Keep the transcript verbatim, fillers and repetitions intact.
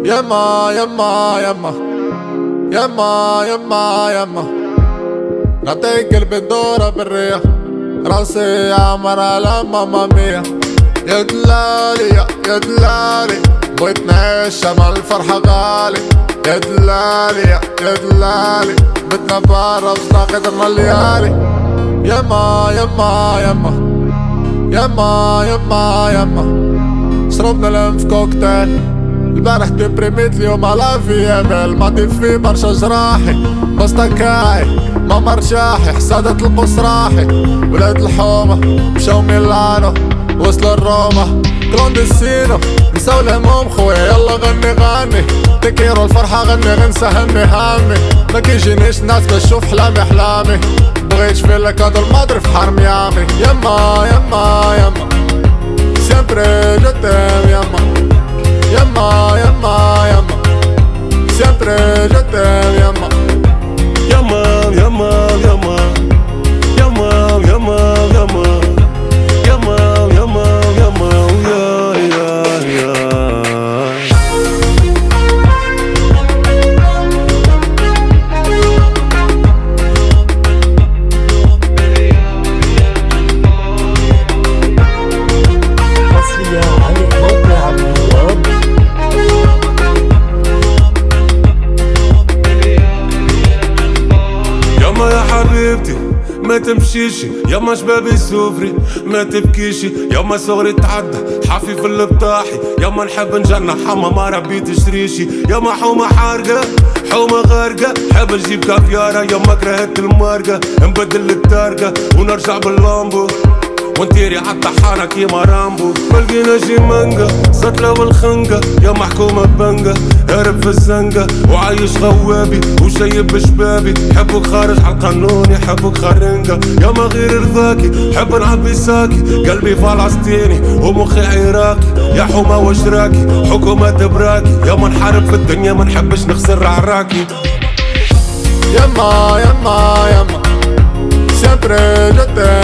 يما يما يما يما يما يما نعطيك قلبي الدورة بالريح راسي عمر على ماما مية يا دلالي يا دلالي بغيت نعيش شمال الفرحة غالي يا دلالي يا دلالي بدنا برا بصنا قدرنا الليالي يما يما يما يما يما يما شربنا الام في كوكتيل البارح ديبريميت اليوم على في امل ماضي في برشا جراحي بستكاي ماما رشاحي حسادة القصراحي ولاد الحومة مشاو ميلانو وصلوا الروما كلونديسينو نساو الهموم خويا يلا غني غني تكيرو الفرحة غني غنسى همي همي ما كيجينيش ناس باش نشوف حلامي حلامي بغيت في لك هاد الماضي في حار ميامي يما يما يما سيمبري جو تيم يما يما يما يما سيمبري جو تيم يما يما يما يما يما يما يما يما يما يما يا يا يا حصريا على موقع الواب. يما يا حبيبتي ما تمشيشي يما شبابي سوفري ما تبكيشي يما صغري تعدى حافي في البطاحي يما نحب نجنح حما ما ربيتش ريشي يما حومة حارقة حومة غارقة حب نجيب كافيارة يما كرهت المارقة نبدل التارقة ونرجع باللامبو ونطيري عالطحانة كيما رامبو ملقينا شي مانجا سطلة والخنقة يا محكومة بنقة هارب في الزنقة وعايش غوابي وشيب بشبابي حبك خارج عالقانون يحبك خرنقة يا ما غير رضاكي حب نعبي ساكي قلبي فلسطيني ومخي عراقي يا حومة وشراكي حكومة براكي يا ما نحارب في الدنيا ما نحبش نخسر عراكي يما يما يما سيمبري جو تيم